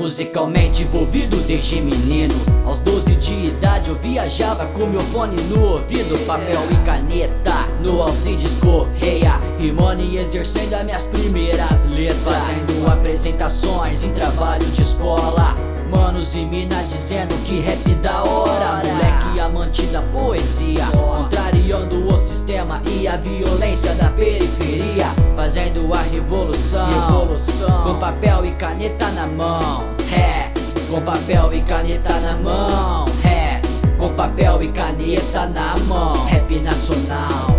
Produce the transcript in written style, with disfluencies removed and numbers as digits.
Musicalmente envolvido desde menino. Aos 12 de idade eu viajava com meu fone no ouvido, papel e caneta no Alcides Correia, rimando e exercendo as minhas primeiras letras, fazendo apresentações em trabalho de escola. Manos e mina dizendo que rap da hora, moleque amante da poesia, contrariando o sistema e a violência da periferia, fazendo a revolução, com papel e caneta na mão, com papel e caneta na mão, com papel e caneta na mão, rap nacional.